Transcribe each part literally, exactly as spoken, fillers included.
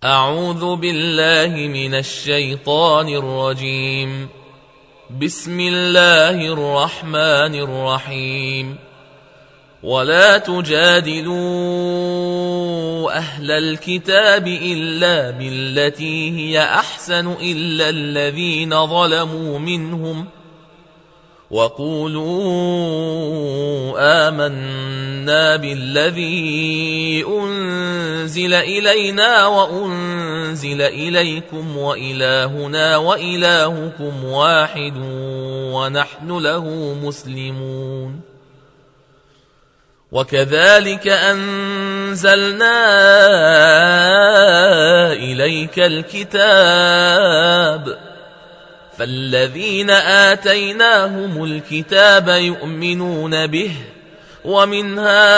أعوذ بالله من الشيطان الرجيم. بسم الله الرحمن الرحيم. ولا تجادلوا أهل الكتاب إلا بالتي هي أحسن إلا الذين ظلموا منهم وقولوا آمنا بالذي أنزل إلينا وأنزل إليكم وإلهنا وإلهكم واحد ونحن له مسلمون. وكذلك أنزلنا إليك الكتاب فالذين آتيناهم الكتاب يؤمنون به ومن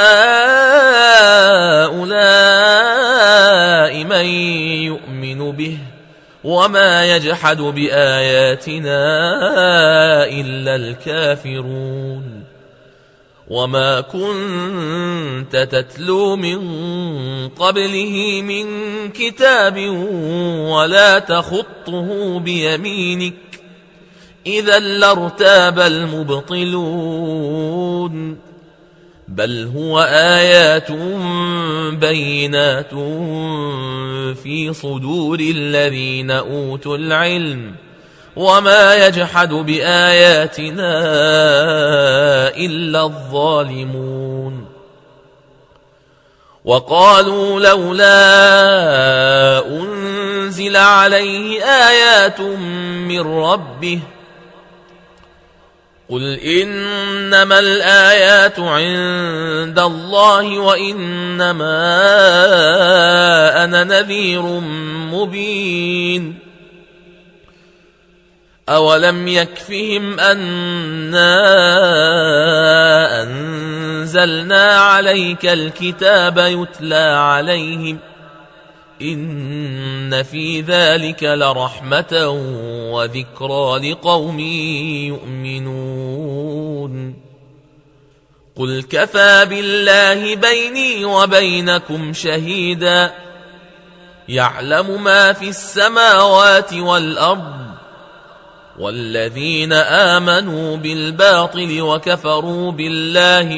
هؤلاء من يؤمن به وما يجحد بآياتنا إلا الكافرون. وما كنت تتلو من قبله من كتاب ولا تخطه بيمينك إذا لارتاب المبطلون. بل هو آيات بينات في صدور الذين أوتوا العلم وما يجحد بآياتنا إلا الظالمون. وقالوا لولا أنزل عليه آيات من ربه قل إنما الآيات عند الله وإنما أنا نذير مبين. أولم يكفهم أنا أنزلنا عليك الكتاب يتلى عليهم إن في ذلك لرحمة وذكرى لقوم يؤمنون. قل كفى بالله بيني وبينكم شهيدا يعلم ما في السماوات والأرض والذين آمنوا بالباطل وكفروا بالله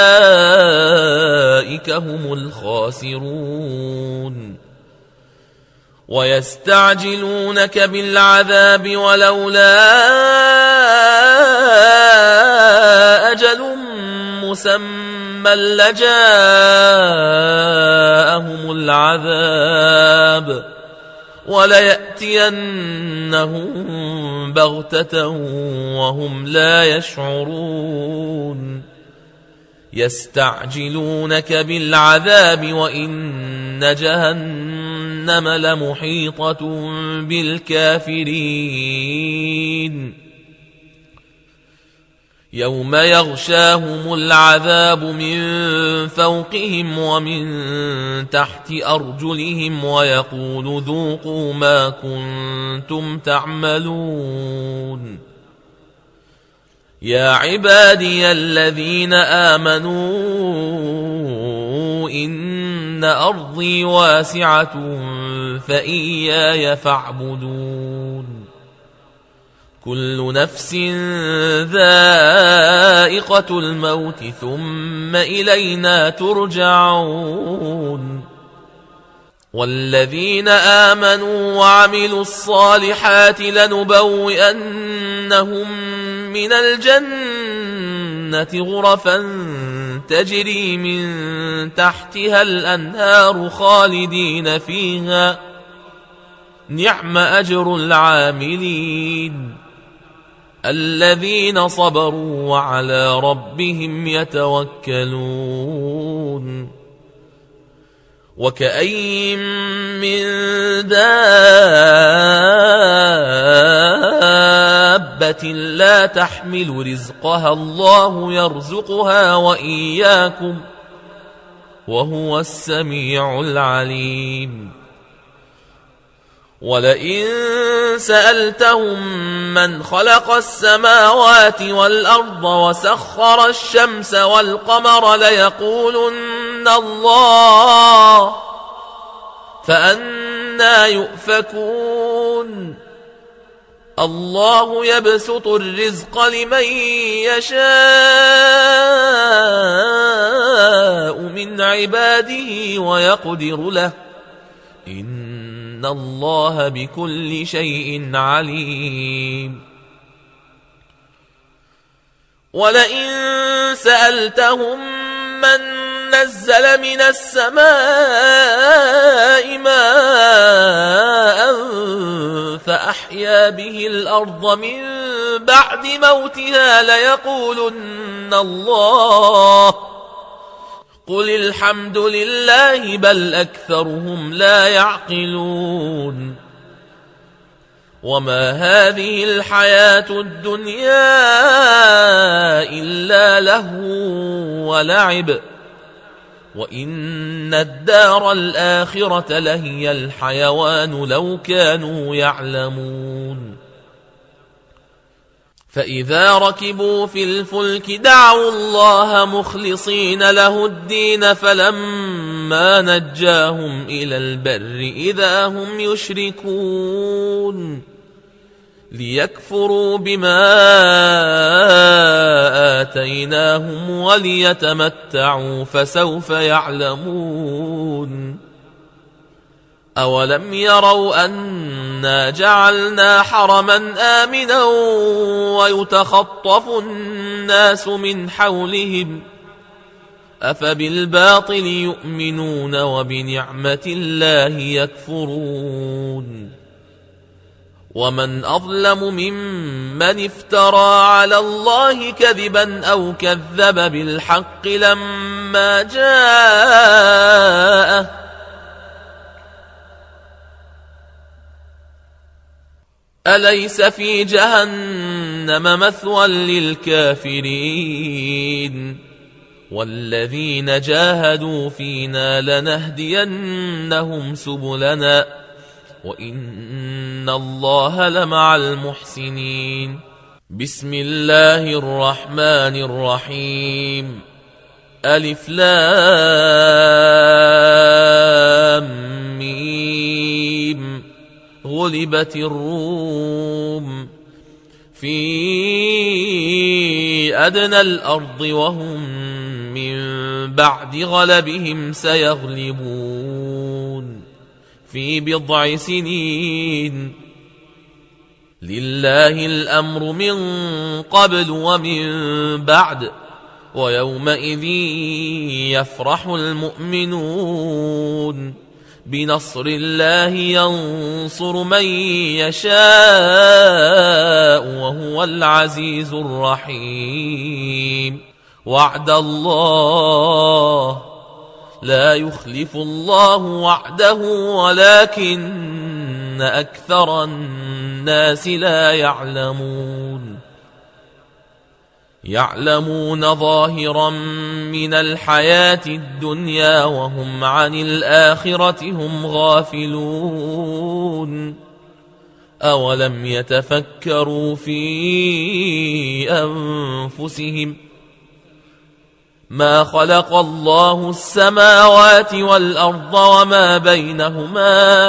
أولئك هم الخاسرون. ويستعجلونك بالعذاب ولولا أجل مسمى لجاءهم العذاب وليأتينهم بغتة وهم لا يشعرون. يستعجلونك بالعذاب وإن جهنم لمحيطة بالكافرين. يوم يغشاهم العذاب من فوقهم ومن تحت أرجلهم ويقول ذوقوا ما كنتم تعملون. يا عبادي الذين آمنوا إن أرضي واسعة فإياي فاعبدون. كل نفس ذائقة الموت ثم إلينا ترجعون. والذين آمنوا وعملوا الصالحات لنبوئنهم من الجنة غرفا تجري من تحتها الأنهار خالدين فيها نعم أجر العاملين الذين صبروا وعلى ربهم يتوكلون. وكأين من دابة لا تحمل رزقها الله يرزقها وإياكم وهو السميع العليم. ولئن سألتهم من خلق السماوات والأرض وسخر الشمس والقمر ليقولن الله فأنى أنى يؤفكون الله يبسط الرزق لمن يشاء من عباده ويقدر له إن الله بكل شيء عليم ولئن سألتهم من نزل من السماء ماء فأحيا به الأرض من بعد موتها ليقولن الله قل الحمد لله بل أكثرهم لا يعقلون وما هذه الحياة الدنيا إلا لهو ولعب وإن الدار الآخرة لهي الحيوان لو كانوا يعلمون فإذا ركبوا في الفلك دعوا الله مخلصين له الدين فلما نجاهم إلى البر إذا هم يشركون ليكفروا بما آتيناهم وليتمتعوا فسوف يعلمون أولم يروا أنا جعلنا حرما آمنا ويتخطف الناس من حولهم أفبالباطل يؤمنون وبنعمة الله يكفرون ومن أظلم ممن افترى على الله كذبا أو كذب بالحق لما جاءه أليس في جهنم مثوى للكافرين والذين جاهدوا فينا لنهدينهم سبلنا وإن الله لمع المحسنين بسم الله الرحمن الرحيم ألف لام ميم غلبت الروم في أدنى الأرض وهم من بعد غلبهم سيغلبون في بضع سنين لله الأمر من قبل ومن بعد ويومئذ يفرح المؤمنون بنصر الله ينصر من يشاء وهو العزيز الرحيم وعد الله لا يخلف الله وعده ولكن أكثر الناس لا يعلمون يعلمون ظاهرا من الحياة الدنيا وهم عن الآخرة هم غافلون أولم يتفكروا في أنفسهم ما خلق الله السماوات والأرض وما بينهما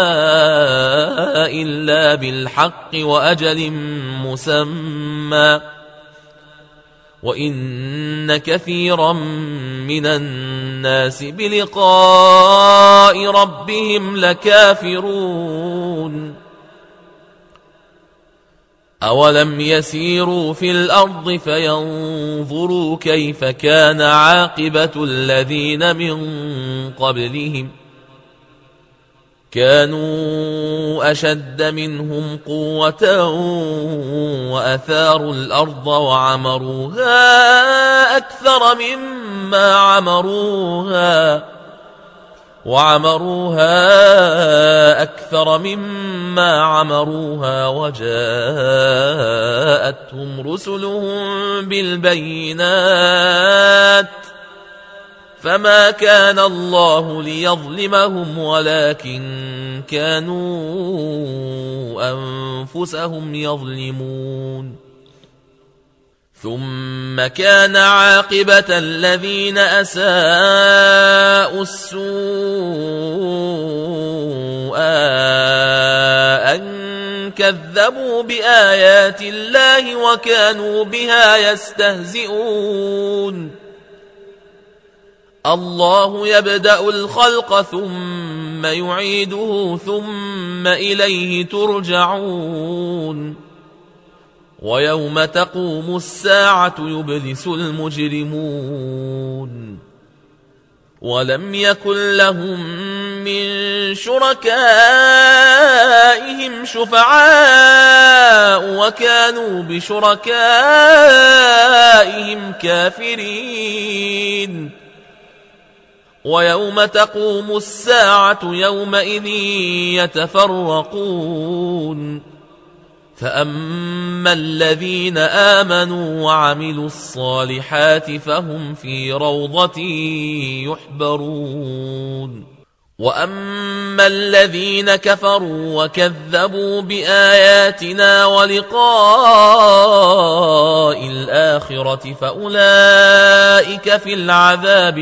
إلا بالحق وأجل مسمى وإن كثيرا من الناس بلقاء ربهم لكافرون أولم يسيروا في الأرض فينظروا كيف كان عاقبة الذين من قبلهم كانوا أشد منهم قوة وأثاروا الأرض وعمروها أكثر مما عمروها وعمروها أكثر مما عمروها وجاءتهم رسلهم بالبينات فما كان الله ليظلمهم ولكن كانوا أنفسهم يظلمون ثم كان عاقبة الذين أساءوا السوء أن كذبوا بآيات الله وكانوا بها يستهزئون. الله يبدأ الخلق ثم يعيده ثم إليه ترجعون. ويوم تقوم الساعة يبلس المجرمون ولم يكن لهم من شركائهم شفعاء وكانوا بشركائهم كافرين. ويوم تقوم الساعة يومئذ يتفرقون فأما الذين آمنوا وعملوا الصالحات فهم في روضة يحبرون. وأما الذين كفروا وكذبوا بآياتنا ولقاء الآخرة فأولئك في العذاب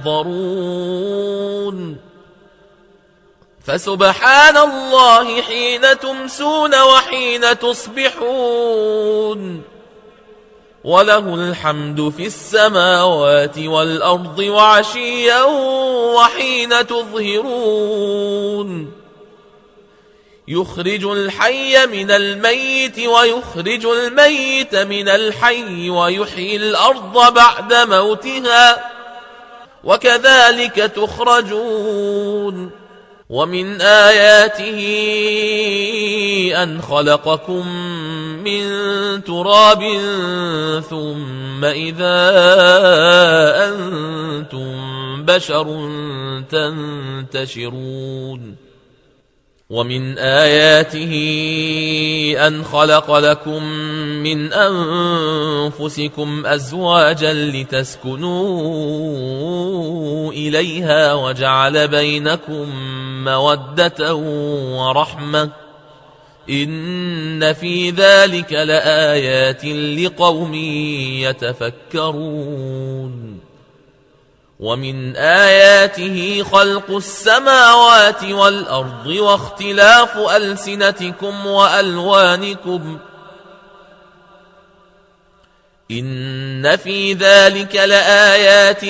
محضرون. فسبحان الله حين تمسون وحين تصبحون وله الحمد في السماوات والأرض وعشيا وحين تظهرون. يخرج الحي من الميت ويخرج الميت من الحي ويحيي الأرض بعد موتها وكذلك تخرجون. ومن آياته أن خلقكم من تراب ثم إذا أنتم بشر تنتشرون. ومن آياته أن خلق لكم من أنفسكم أزواجا لتسكنوا إليها وجعل بينكم مودة ورحمة إن في ذلك لآيات لقوم يتفكرون. ومن آياته خلق السماوات والأرض واختلاف ألسنتكم وألوانكم إن في ذلك لآيات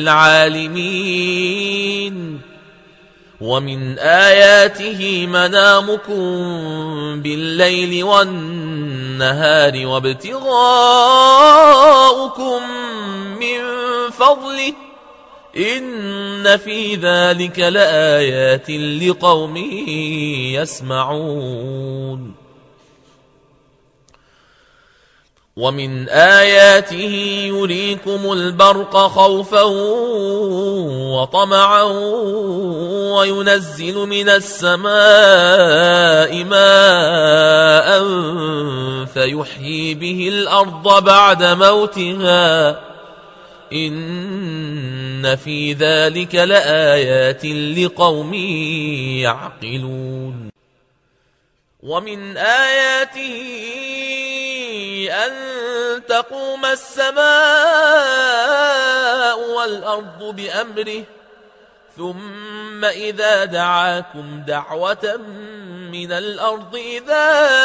للعالمين. ومن آياته منامكم بالليل والنهار وابتغاؤكم من فضله إن في ذلك لآيات لقوم يسمعون. ومن آياته يريكم البرق خوفا وطمعا وينزل من السماء ماء فيحيي به الأرض بعد موتها إن في ذلك لآيات لقوم يعقلون. ومن آياته أن تقوم السماء والأرض بأمره ثم إذا دعاكم دعوة من الأرض إذا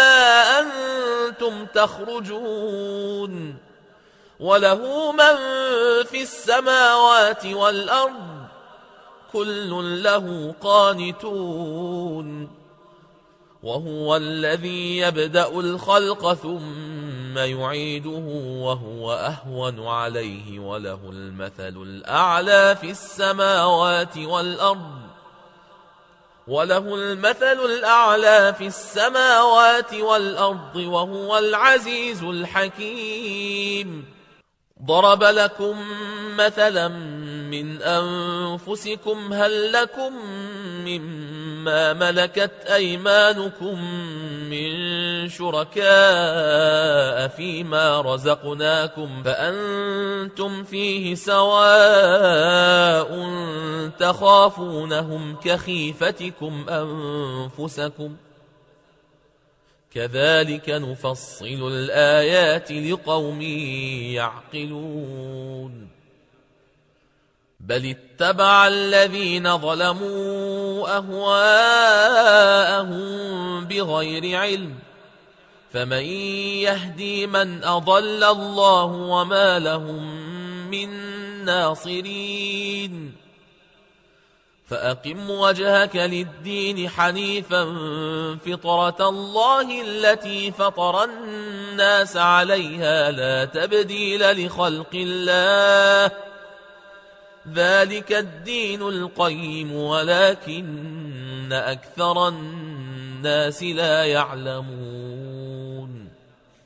أنتم تخرجون. وله من في السماوات والأرض كل له قانتون. وهو الذي يبدأ الخلق ثم يعيده وهو أهون عليه وله المثل الأعلى في السماوات والأرض وله المثل الأعلى في السماوات والأرض وهو العزيز الحكيم. ضرب لكم مثلا من أنفسكم هل لكم مما ملكت أيمانكم من شركاء فيما رزقناكم فأنتم فيه سواء تخافونهم كخيفتكم أنفسكم كذلك نفصل الآيات لقوم يعقلون. بل اتبع الذين ظلموا أهواءهم بغير علم فمن يهدي من أضل الله وما لهم من ناصرين فأقم وجهك للدين حنيفا فطرة الله التي فطر الناس عليها لا تبديل لخلق الله ذلك الدين القيم ولكن أكثر الناس لا يعلمون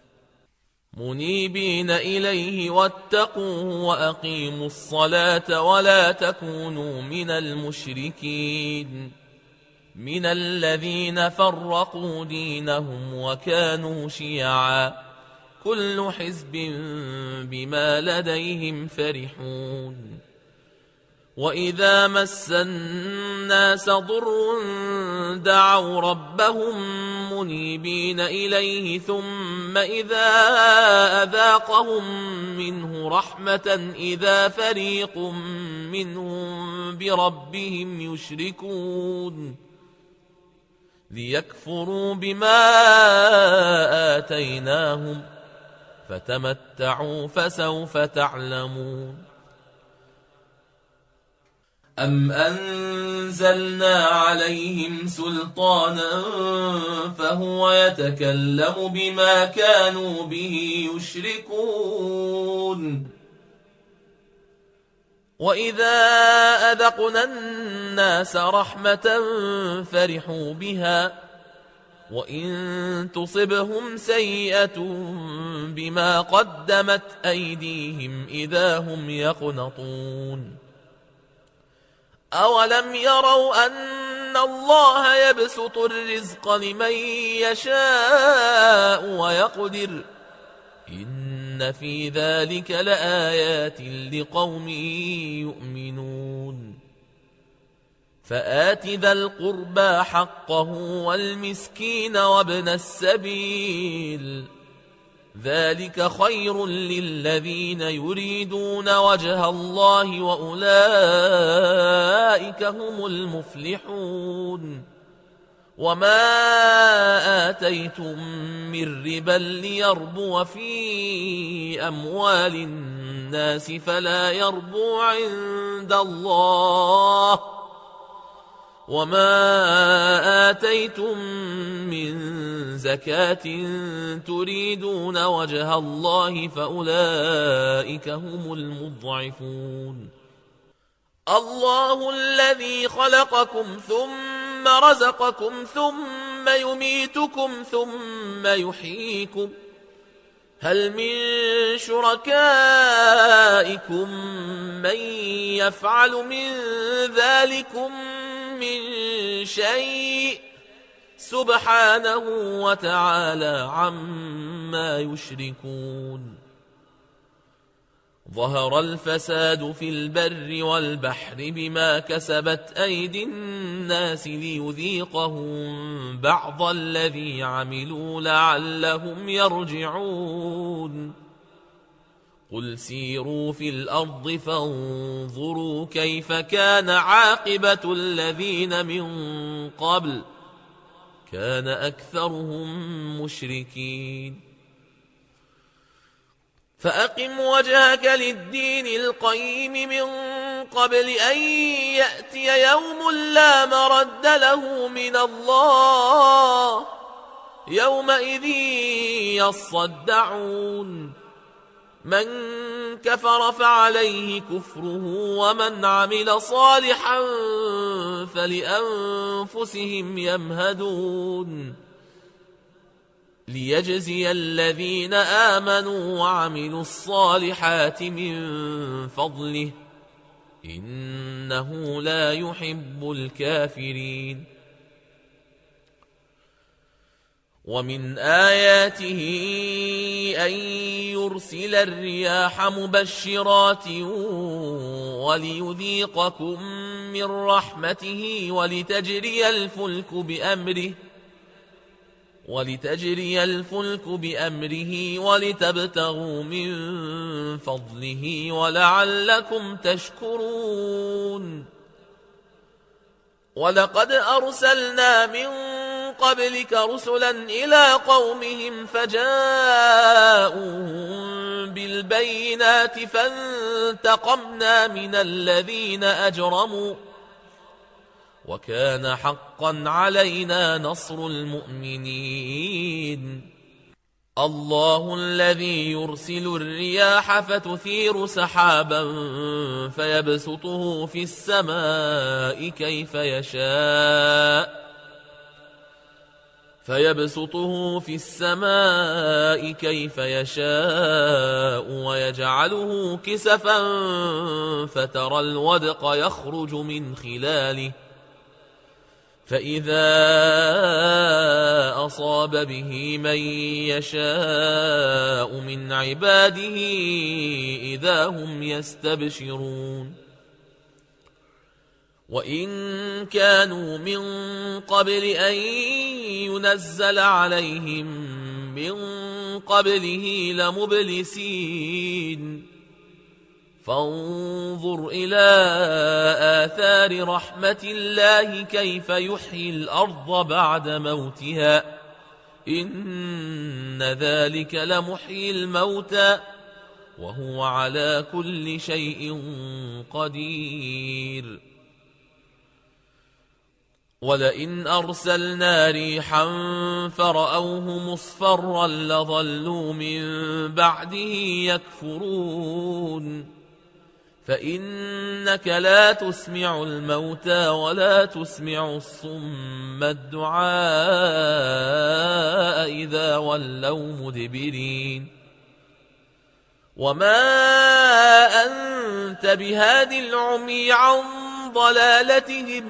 منيبين إليه واتقوه وأقيموا الصلاة ولا تكونوا من المشركين من الذين فرقوا دينهم وكانوا شيعا كل حزب بما لديهم فرحون وإذا مس الناس ضر دعوا ربهم منيبين إليه ثم إذا أذاقهم منه رحمة إذا فريق منهم بربهم يشركون ليكفروا بما آتيناهم فتمتعوا فسوف تعلمون أم أنزلنا عليهم سلطانا فهو يتكلم بما كانوا به يشركون وإذا أذقنا الناس رحمة فرحوا بها وإن تصبهم سيئة بما قدمت أيديهم إذا هم يقنطون أولم يروا أن الله يبسط الرزق لمن يشاء ويقدر إن في ذلك لآيات لقوم يؤمنون فآت ذا القربى حقه والمسكين وابن السبيل ذلك خير للذين يريدون وجه الله وأولئك هم المفلحون وما آتيتم من ربا ليربو في أموال الناس فلا يربو عند الله وما آتيتم من زكاة تريدون وجه الله فأولئك هم المضعفون الله الذي خلقكم ثم رزقكم ثم يميتكم ثم يحييكم هل من شركائكم من يفعل من ذلكم من شيء سبحانه وتعالى عما يشركون ظهر الفساد في البر والبحر بما كسبت أيدي الناس ليذيقهم بعض الذي عملوا لعلهم يرجعون قل سيروا في الأرض فانظروا كيف كان عاقبة الذين من قبل كان أكثرهم مشركين فأقم وجهك للدين القيم من قبل أن يأتي يوم لا مرد له من الله يومئذ يصدعون من كفر فعليه كفره ومن عمل صالحا فلأنفسهم يمهدون ليجزي الذين آمنوا وعملوا الصالحات من فضله إنه لا يحب الكافرين ومن آياته أن يرسل الرياح مبشرات وليذيقكم من رحمته ولتجري الفلك بأمره ولتجري الفلك بأمره ولتبتغوا من فضله ولعلكم تشكرون. ولقد أرسلنا من قبلك رسلا إلى قومهم فجاءوهم بالبينات فانتقمنا من الذين أجرموا وكان حقا علينا نصر المؤمنين. الله الذي يرسل الرياح فتثير سحابا فيبسطه في السماء كيف يشاء فيبسطه في السماء كيف يشاء ويجعله كسفا فترى الودق يخرج من خلاله فإذا أصاب به من يشاء من عباده إذا هم يستبشرون. وإن كانوا من قبل أن ينزل عليهم من قبله لمبلسين. فانظر إلى آثار رحمة الله كيف يحيي الأرض بعد موتها إن ذلك لمحيي الموتى وهو على كل شيء قدير. ولئن أرسلنا ريحا فرأوه مصفرا لظلوا من بعده يكفرون. فإنك لا تسمع الموتى ولا تسمع الصم الدعاء إذا ولوا مدبرين. وما أنت بهاد العمي عن ضلالتهم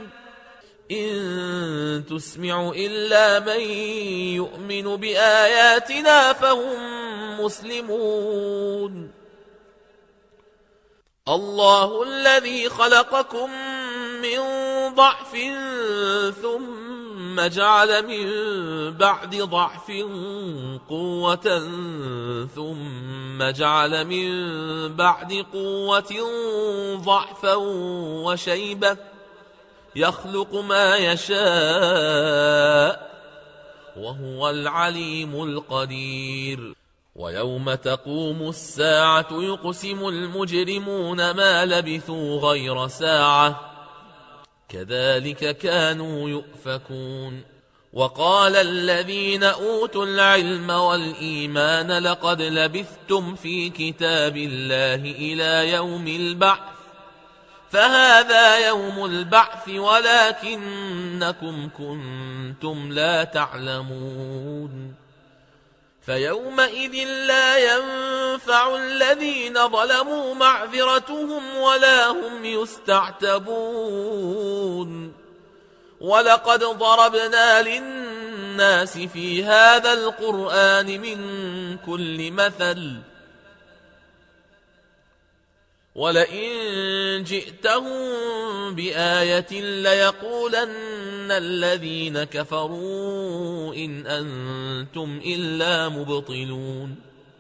إن تسمع إلا من يؤمن بآياتنا فهم مسلمون. الله الذي خلقكم من ضعف ثم جعل من بعد ضعف قوة ثم جعل من بعد قوة ضعفا وشيبة يخلق ما يشاء وهو العليم القدير. ويوم تقوم الساعة يقسم المجرمون ما لبثوا غير ساعة كذلك كانوا يؤفكون. وقال الذين أوتوا العلم والإيمان لقد لبثتم في كتاب الله إلى يوم البعث فهذا يوم البعث ولكنكم كنتم لا تعلمون. فيومئذ لا ينفع الذين ظلموا معذرتهم ولا هم يستعتبون. ولقد ضربنا للناس في هذا القرآن من كل مثل ولئن جئتهم بآية ليقولن الذين كفروا إن أنتم إلا مبطلون.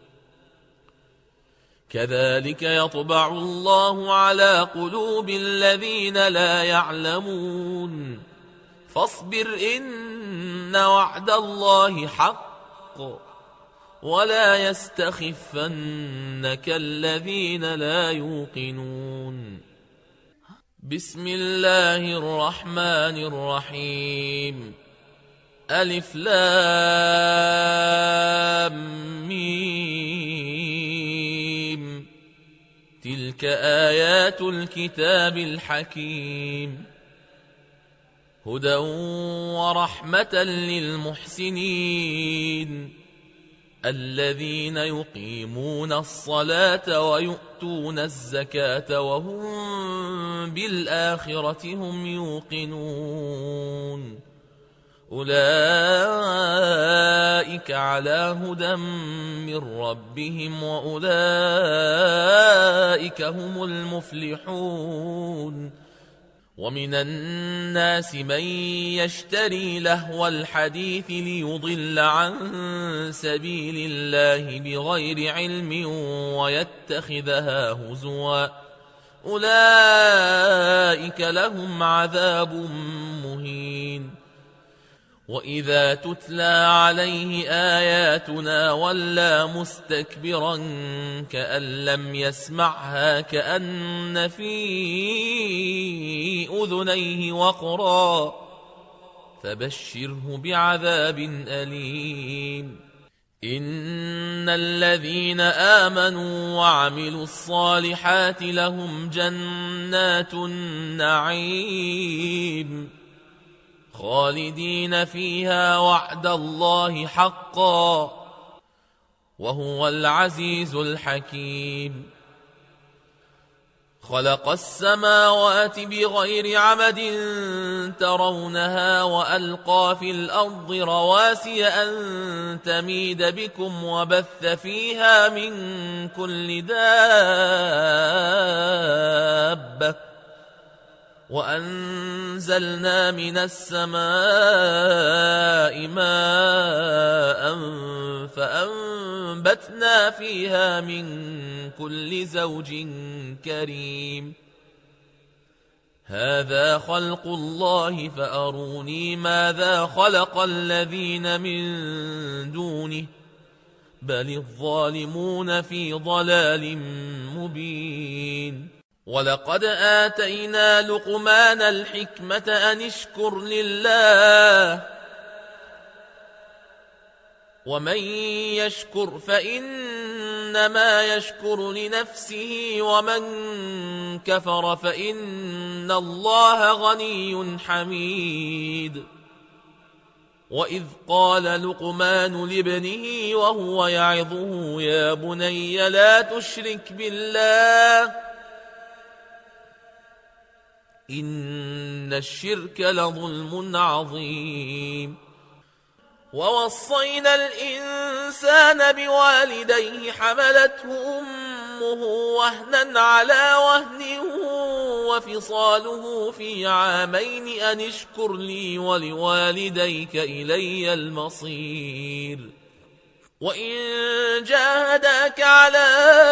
كذلك يطبع الله على قلوب الذين لا يعلمون. فاصبر إن وعد الله حق ولا يستخفنك الذين لا يوقنون. بسم الله الرحمن الرحيم. ألف لام ميم. تلك آيات الكتاب الحكيم هدى ورحمة للمحسنين الذين يقيمون الصلاة ويؤتون الزكاة وهم بالآخرة هم يوقنون. أولئك على هدى من ربهم وأولئك هم المفلحون. ومن الناس من يشتري لهو الحديث ليضل عن سبيل الله بغير علم ويتخذها هزوا أولئك لهم عذاب مهين. وإذا تتلى عليه آياتنا ولى مستكبرا كأن لم يسمعها كأن في أذنيه وقرا فبشره بعذاب أليم. إن الذين آمنوا وعملوا الصالحات لهم جنات النعيم خالدين فيها وعد الله حقا وهو العزيز الحكيم. خلق السماوات بغير عمد ترونها وألقى في الأرض رواسي أن تميد بكم وبث فيها من كل دابة وأنزلنا من السماء ماء فأنبتنا فيها من كل زوج كريم. هذا خلق الله فأروني ماذا خلق الذين من دونه بل الظالمون في ضلال مبين. ولقد آتينا لقمان الحكمة أن اشكر لله ومن يشكر فإنما يشكر لنفسه ومن كفر فإن الله غني حميد. وإذ قال لقمان لابنه وهو يعظه يا بني لا تشرك بالله إن الشرك لظلم عظيم. ووصينا الإنسان بوالديه حملته أمه وهنا على وهن وفصاله في عامين أن اشكر لي ولوالديك إلي المصير. وإن جاهداك على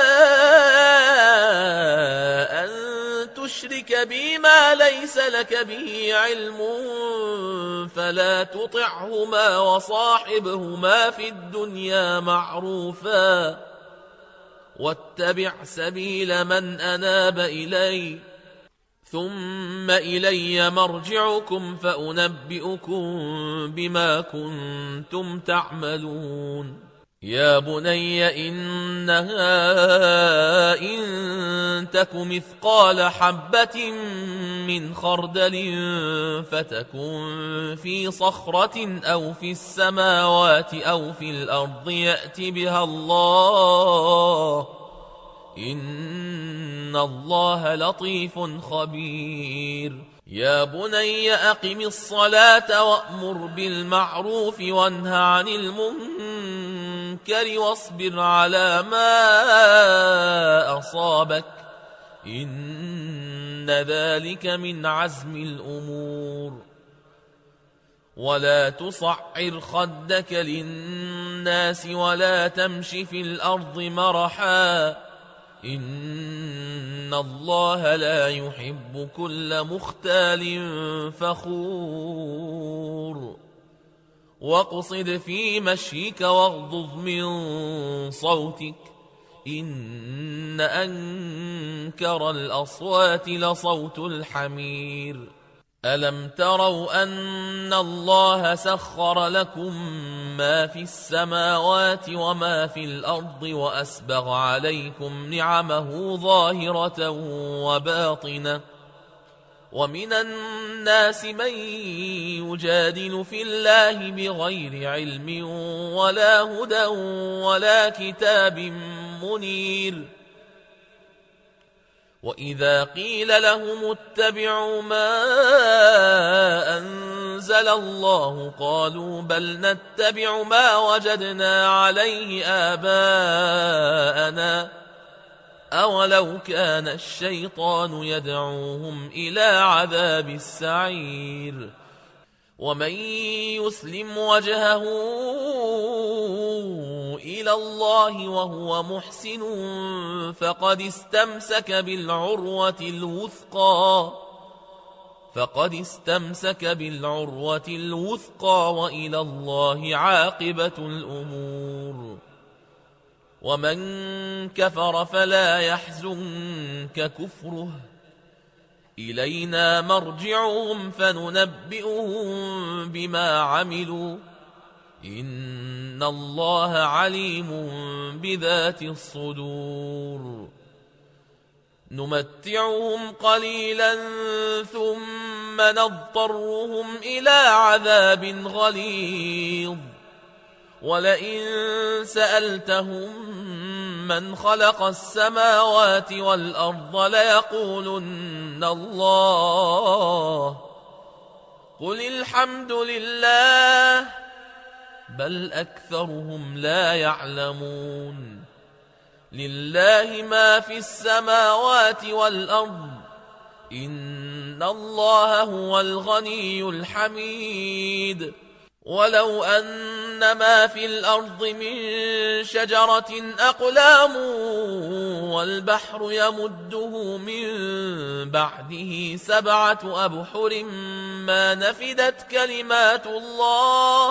أن تشرك بي ما ليس لك به علم فلا تطعهما وصاحبهما في الدنيا معروفا واتبع سبيل من أناب إلي ثم إلي مرجعكم فأنبئكم بما كنتم تعملون. يا بني إنها إن تك مثقال حبة من خردل فتكن في صخرة أو في السماوات أو في الأرض يأت بها الله إن الله لطيف خبير. يا بني أقم الصلاة وأمر بالمعروف وانه عن المنكر واصبر على ما أصابك إن ذلك من عزم الأمور. ولا تصعر خدك للناس ولا تمش في الأرض مرحا إن الله لا يحب كل مختال فخور. واقصد في مشيك واغضض من صوتك إن أنكر الأصوات لصوت الحمير. ألم تروا أن الله سخر لكم ما في السماوات وما في الأرض وأسبغ عليكم نعمه ظاهرة وباطنة ومن الناس من يجادل في الله بغير علم ولا هدى ولا كتاب منير. وإذا قيل لهم اتبعوا ما أنزل الله قالوا بل نتبع ما وجدنا عليه آباءنا أولو كان الشيطان يدعوهم إلى عذاب السعير ومن يسلم وجهه إلى الله وهو محسن فقد استمسك بالعروة الوثقى فقد استمسك بالعروة الوثقى وإلى الله عاقبة الأمور ومن كفر فلا يحزنك كفره إلينا مرجعهم فننبئهم بما عملوا إن الله عليم بذات الصدور نمتعهم قليلا ثم نضطرهم إلى عذاب غليظ ولئن سألتهم من خلق السماوات والأرض ليقولن الله قل الحمد لله بل أكثرهم لا يعلمون لله ما في السماوات والأرض إن الله هو الغني الحميد ولو أن ما في الأرض من شجرة أقلام والبحر يمده من بعده سبعة أبحر ما نفدت كلمات الله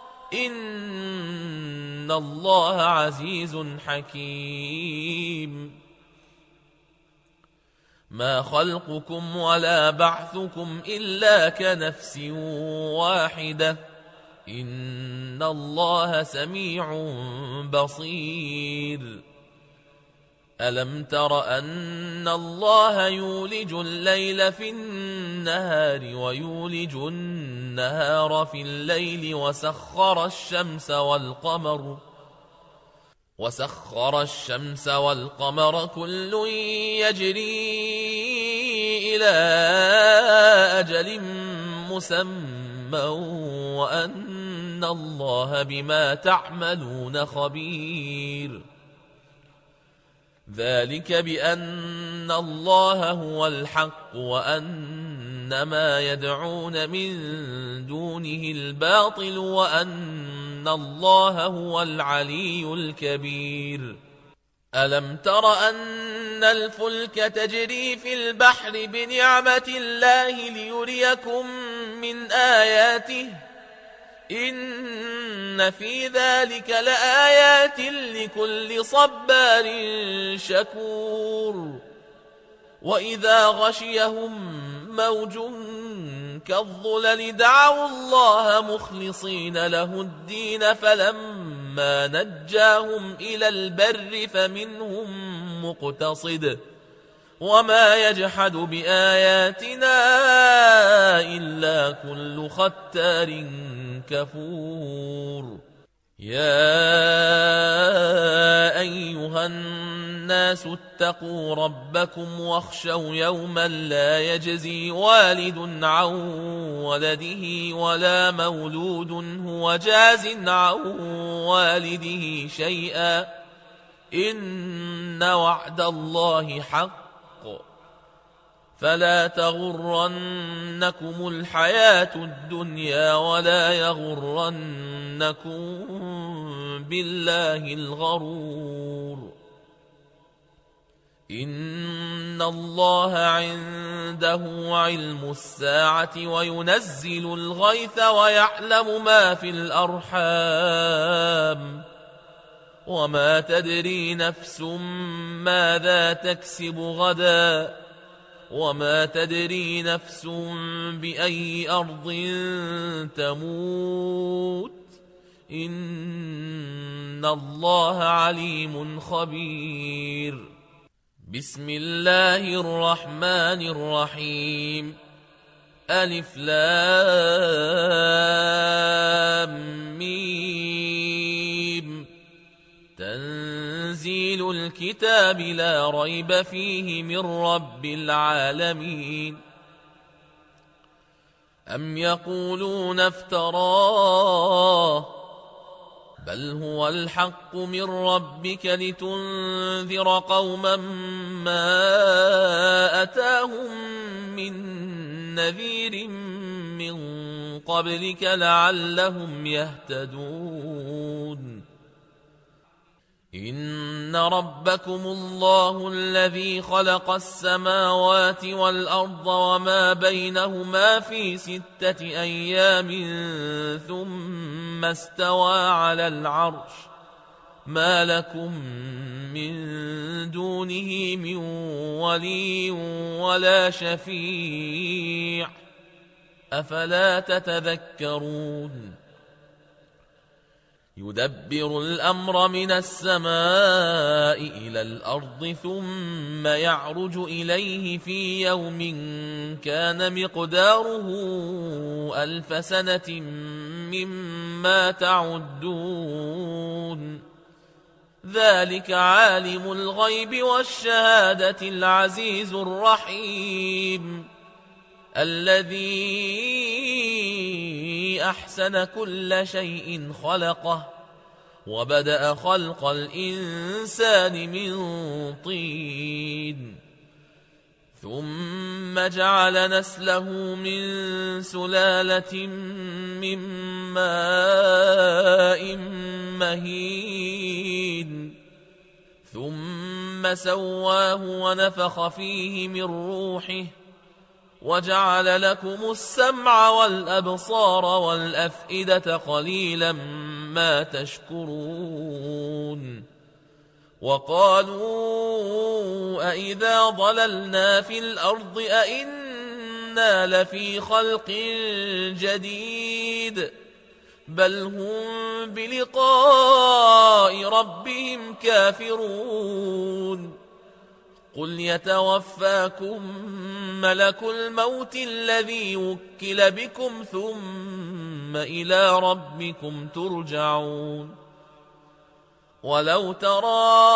إن الله عزيز حكيم ما خلقكم ولا بعثكم إلا كنفس واحدة إن الله سميع بصير ألم تر أن الله يولج الليل في النهار ويولج النهار في الليل وسخر الشمس والقمر وسخر الشمس والقمر كل يجري إلى أجل مسمى وأن الله بما تعملون خبير ذلك بأن الله هو الحق وأن ما يدعون من دونه الباطل وأن الله هو العلي الكبير ألم تر أن الفلك تجري في البحر بنعمة الله ليريكم من آياته إن في ذلك لآيات لكل صبار شكور وإذا غشيهم موج كالظلل دعوا الله مخلصين له الدين فلما نجاهم إلى البر فمنهم مقتصد وما يجحد بآياتنا إلا كل ختار كفور يا أيها الناس اتقوا ربكم واخشوا يوما لا يجزي والد عن ولده ولا مولود هو جاز عن والده شيئا إن وعد الله حق فلا تغرنكم الحياة الدنيا ولا يغرنكم بالله الغرور إن الله عنده علم الساعة وينزل الغيث ويعلم ما في الأرحام وما تدري نفس ماذا تكسب غدا وما تدري نفس بأي أرض تموت إن الله عليم خبير بسم الله الرحمن الرحيم ألف لام ميم تنزيل الكتاب لا ريب فيه من رب العالمين أم يقولون افتراه بل هو الحق من ربك لتنذر قوما ما أتاهم من نذير من قبلك لعلهم يهتدون إن ربكم الله الذي خلق السماوات والأرض وما بينهما في ستة أيام ثم استوى على العرش ما لكم من دونه من ولي ولا شفيع أفلا تتذكرون يدبر الأمر من السماء إلى الأرض ثم يعرج إليه في يوم كان مقداره ألف سنة مما تعدون ذلك عالم الغيب والشهادة العزيز الرحيم الذي أحسن كل شيء خلقه وبدأ خلق الإنسان من طين ثم جعل نسله من سلالة من ماء مهين ثم سواه ونفخ فيه من روحه وجعل لكم السمع والأبصار والأفئدة قليلا ما تشكرون وقالوا أئذا ضللنا في الأرض أئنا لفي خلق جديد بل هم بلقاء ربهم كافرون قل يتوفاكم ملك الموت الذي وكل بكم ثم إلى ربكم ترجعون ولو ترى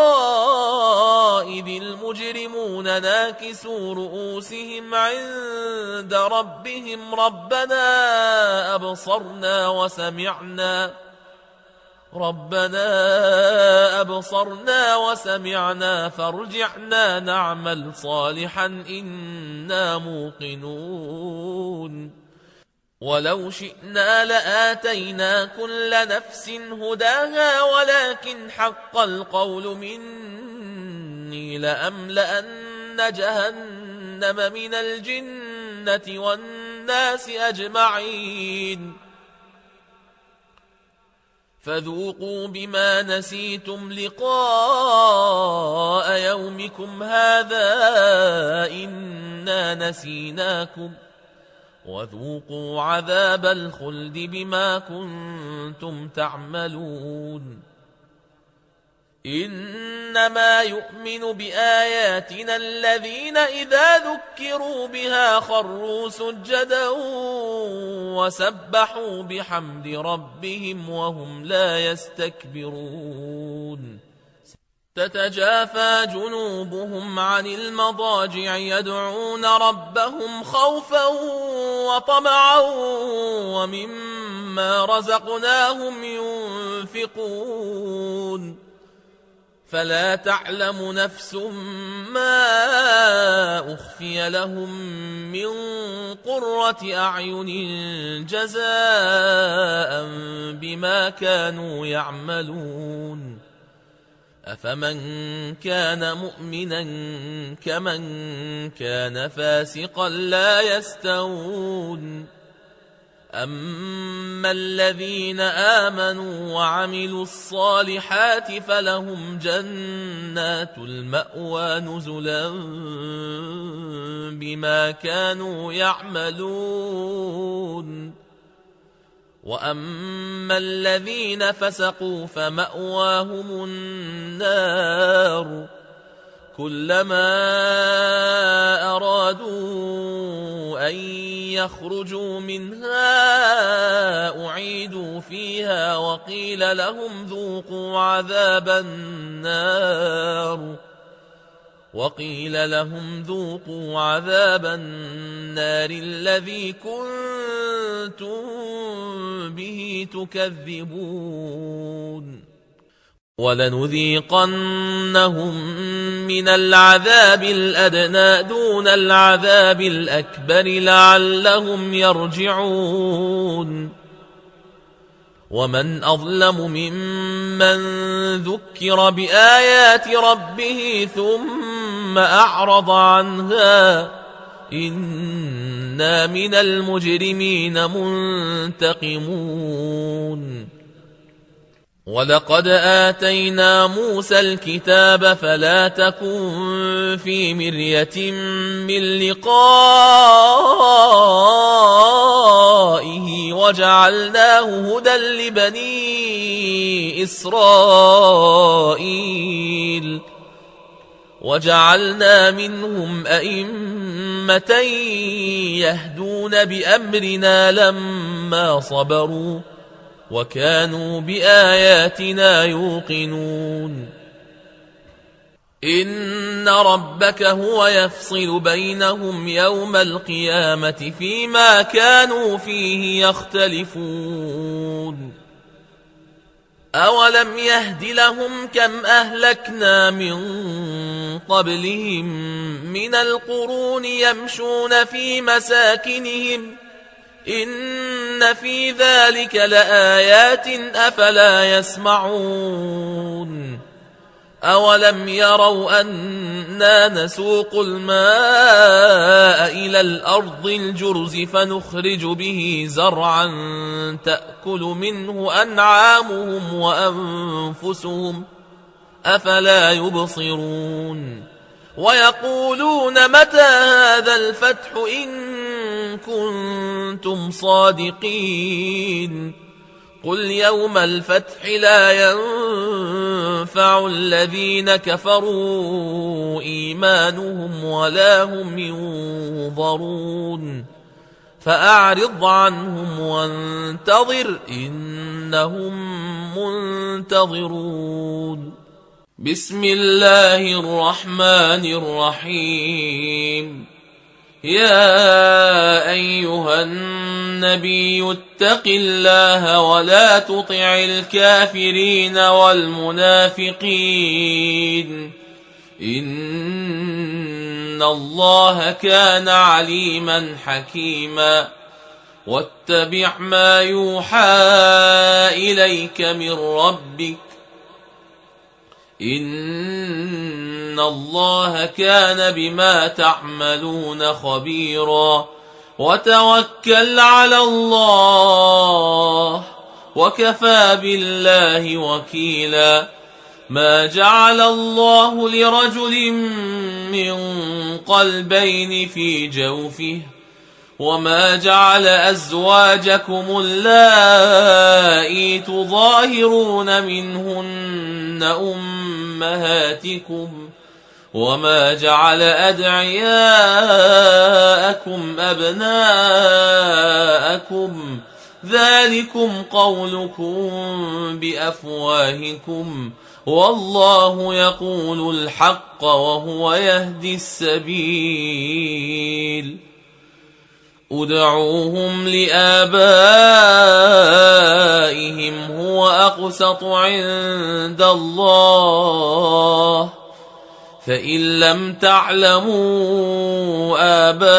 إذ المجرمون ناكسوا رؤوسهم عند ربهم ربنا أبصرنا وسمعنا ربنا أبصرنا وسمعنا فارجعنا نعمل صالحا إنا موقنون ولو شئنا لآتينا كل نفس هداها ولكن حق القول مني لأملأن جهنم من الجنة والناس أجمعين فذوقوا بما نسيتم لقاء يومكم هذا إنا نسيناكم وذوقوا عذاب الخلد بما كنتم تعملون إنما يؤمن بآياتنا الذين إذا ذكروا بها خروا سجدا وسبحوا بحمد ربهم وهم لا يستكبرون تتجافى جنوبهم عن المضاجع يدعون ربهم خوفا وطمعا ومما رزقناهم ينفقون فلا تعلم نفس ما أخفي لهم من قرة أعين جزاء بما كانوا يعملون أفمن كان مؤمنا كمن كان فاسقا لا يستوون أما الذين آمنوا وعملوا الصالحات فلهم جنات المأوى نزلا بما كانوا يعملون وأما الذين فسقوا فمأواهم النار كلما أرادوا أن يخرجوا منها أعيدوا فيها وقيل لهم ذوقوا عذاب النار وقيل لهم ذوقوا عذاب النار الذي كنتم به تكذبون ولنذيقنهم من العذاب الأدنى دون العذاب الأكبر لعلهم يرجعون ومن أظلم ممن ذكر بآيات ربه ثم أعرض عنها إنا من المجرمين منتقمون ولقد آتينا موسى الكتاب فلا تكن في مرية من لقائه وجعلناه هدى لبني إسرائيل وجعلنا منهم أئمة يهدون بأمرنا لما صبروا وكانوا بآياتنا يوقنون إن ربك هو يفصل بينهم يوم القيامة فيما كانوا فيه يختلفون أولم يهد لهم كم أهلكنا من قبلهم من القرون يمشون في مساكنهم إن في ذلك لآيات أفلا يسمعون أولم يروا أنا نسوق الماء إلى الأرض الجرز فنخرج به زرعا تأكل منه أنعامهم وأنفسهم أفلا يبصرون ويقولون متى هذا الفتح إن كنتم صادقين قل يوم الفتح لا ينفع الذين كفروا إيمانهم ولا هم ينظرون فأعرض عنهم وانتظر إنهم منتظرون بسم الله الرحمن الرحيم يا أيها النبي اتق الله ولا تطع الكافرين والمنافقين إن الله كان عليما حكيما واتبع ما يوحى إليك من ربك إن الله كان بما تعملون خبيرا وتوكل على الله وكفى بالله وكيلا ما جعل الله لرجل من قلبين في جوفه وما جعل أزواجكم اللائي تظاهرون منهن أمهاتكم وما جعل أدعياءكم أبناءكم ذلكم قولكم بأفواهكم والله يقول الحق وهو يهدي السبيل ادعوهم لآبائهم هو أقسط عند الله فإن لم تعلموا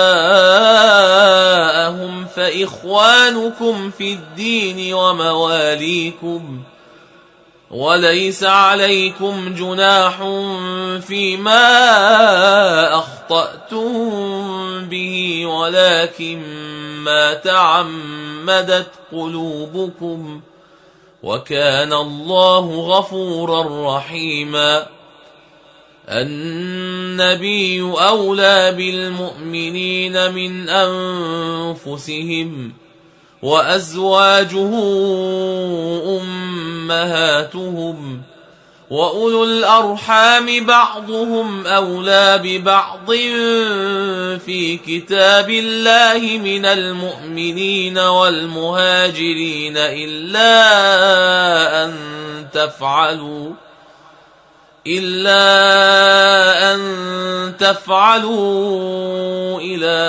آباءهم فإخوانكم في الدين ومواليكم وليس عليكم جناح فيما أخطأتم به ولكن ما تعمدت قلوبكم وكان الله غفورا رحيما النبي أولى بالمؤمنين من أنفسهم وأزواجه أمهاتهم وأولو الأرحام بعضهم أولى ببعض في كتاب الله من المؤمنين والمهاجرين إلا أن تفعلوا إلا أن تفعلوا إلى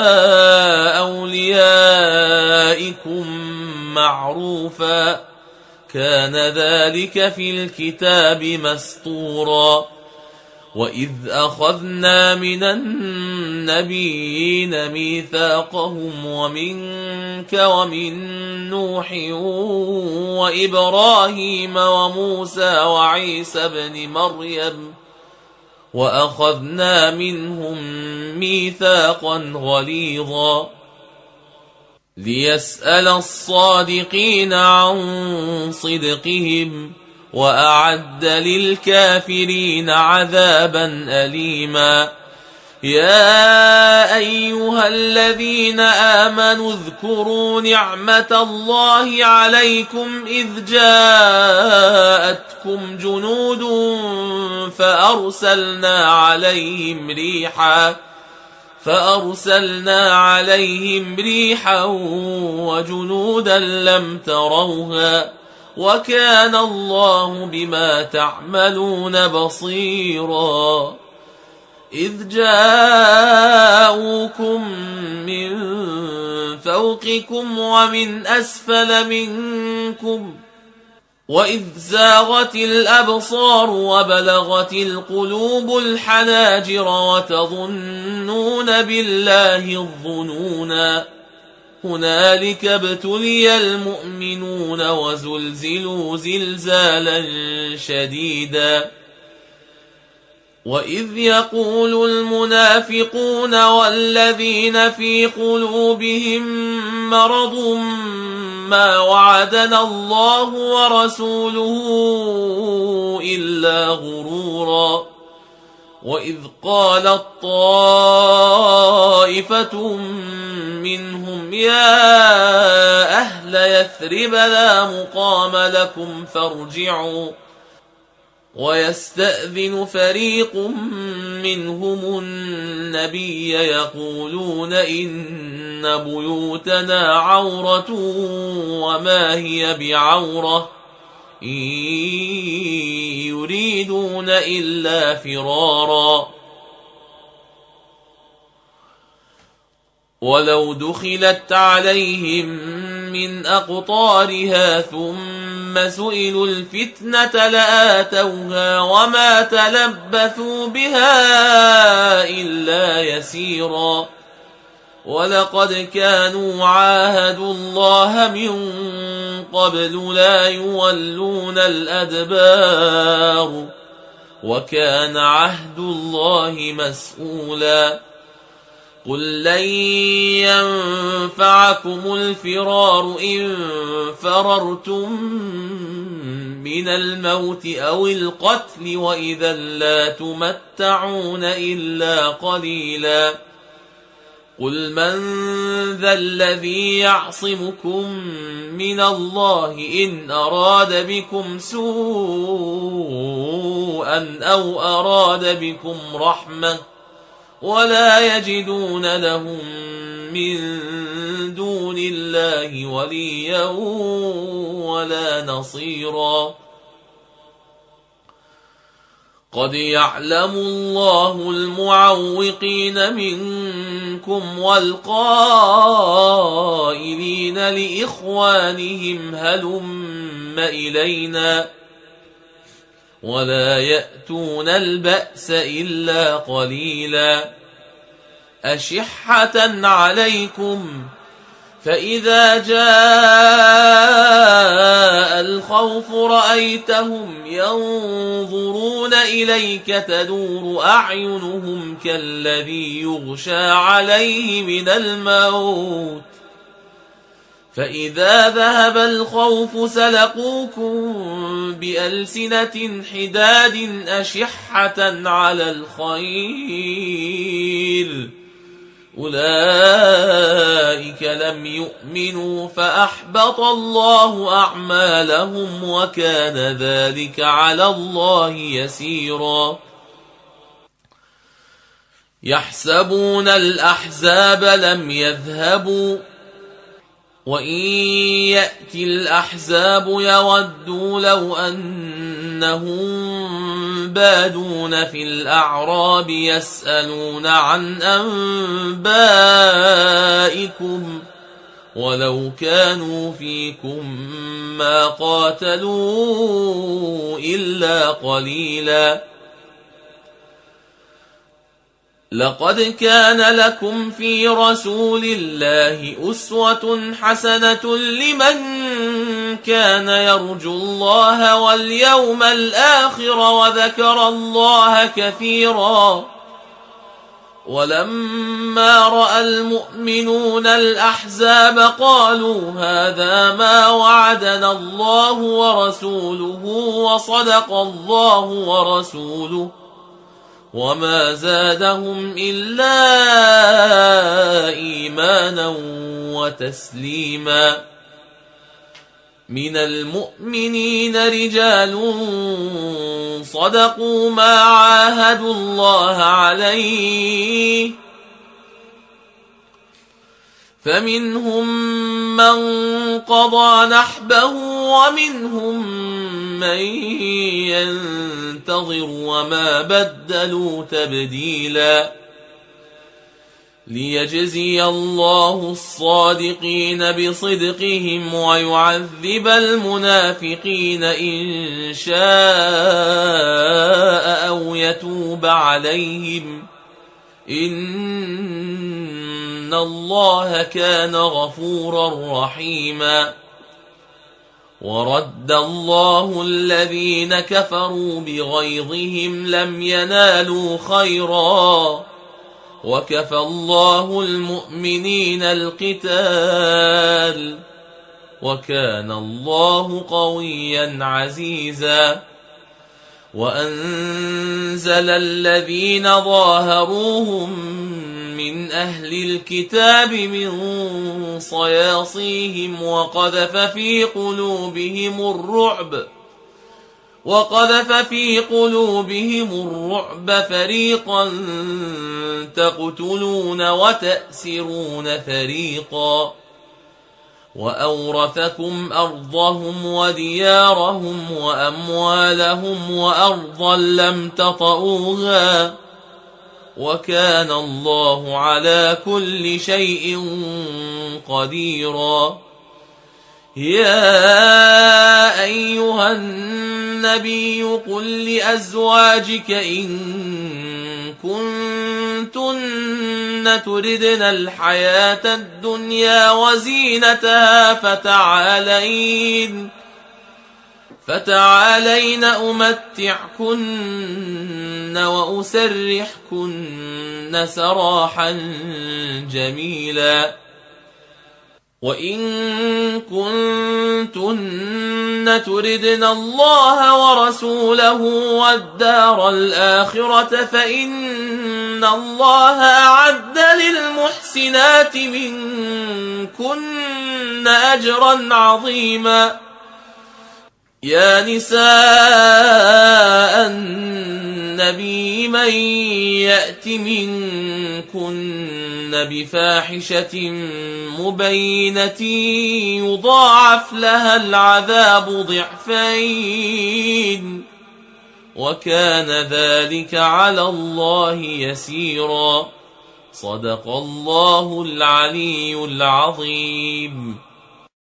أوليائكم معروفا كان ذلك في الكتاب مسطورا. وإذ أخذنا من النبيين ميثاقهم ومنك ومن نوح وإبراهيم وموسى وعيسى ابن مريم وأخذنا منهم ميثاقا غليظا ليسأل الصادقين عن صدقهم وأعد للكافرين عذابا أليما. يا أيها الذين آمنوا اذكروا نعمة الله عليكم إذ جاءتكم جنود فأرسلنا عليهم ريحا فأرسلنا عليهم ريحا وجنودا لم تروها وكان الله بما تعملون بصيرا. إذ جاءوكم من فوقكم ومن أسفل منكم وإذ زاغت الأبصار وبلغت القلوب الحناجر وتظنون بالله الظنونا هنالك ابتلي المؤمنون وزلزلوا زلزالا شديدا. وإذ يقول المنافقون والذين في قلوبهم مرض ما وعدنا الله ورسوله إلا غرورا. وإذ قالت طائفة منهم يا أهل يثرب لا مقام لكم فارجعوا ويستأذن فريق منهم النبي يقولون إن بيوتنا عورة وما هي بعورة إن يريدون إلا فرارا. ولو دخلت عليهم من أقطارها ثم سئلوا الفتنة لآتوها وما تلبثوا بها إلا يسيرا. ولقد كانوا عاهدوا الله من قبل لا يولون الأدبار وكان عهد الله مسؤولا. قل لن ينفعكم الفرار إن فررتم من الموت أو القتل وإذا لا تمتعون إلا قليلا. قل من ذا الذي يعصمكم من الله إن أراد بكم سوءا أو أراد بكم رحمة ولا يجدون لهم من دون الله وليا ولا نصيرا. قد يعلم الله المعوقين منكم والقائلين لإخوانهم هلم إلينا ولا يأتون البأس إلا قليلا. أشحة عليكم فإذا جاء الخوف رأيتهم ينظرون إليك تدور أعينهم كالذي يغشى عليه من الموت فإذا ذهب الخوف سلقوكم بألسنة حداد أشحة على الخير أولئك لم يؤمنوا فأحبط الله أعمالهم وكان ذلك على الله يسيرا. يحسبون الأحزاب لم يذهبوا وإن يأتي الأحزاب يودوا لو أن إنهم بادون في الأعراب يسألون عن أنبائكم ولو كانوا فيكم ما قاتلوا إلا قليلا لقد كان لكم في رسول الله أسوة حسنة لمن كان يرجو الله واليوم الآخر وذكر الله كثيرا ولما رأى المؤمنون الأحزاب قالوا هذا ما وعدنا الله ورسوله وصدق الله ورسوله وما زادهم إلا إيمانا وتسليما من المؤمنين رجال صدقوا ما عاهدوا الله عليه فمنهم من قضى نحبه ومنهم من ينتظر وما بدلوا تبديلا ليجزي الله الصادقين بصدقهم ويعذب المنافقين إن شاء أو يتوب عليهم إن الله كان غفورا رحيما ورد الله الذين كفروا بغيظهم لم ينالوا خيرا وكفى الله المؤمنين القتال وكان الله قويا عزيزا وأنزل الذين ظاهروهم من أهل الكتاب من صياصيهم وقذف في قلوبهم الرعب وقذف في قلوبهم الرعب فريقا تقتلون وتأسرون فريقا وأورثكم أرضهم وديارهم وأموالهم وأرضا لم تطئوها وكان الله على كل شيء قديرا يا أيها النبي قل لأزواجك إن كنتن تردن الحياة الدنيا وزينتها فتعالين فتعالين أمتعكن وأسرحكن سراحا جميلا وإن كنتن تردن الله ورسوله والدار الآخرة فإن الله أعد للمحسنات منكن أجرا عظيما يا نساء النبي من يأت منكن بفاحشة مبينة يضاعف لها العذاب ضعفين وكان ذلك على الله يسيرا صدق الله العلي العظيم.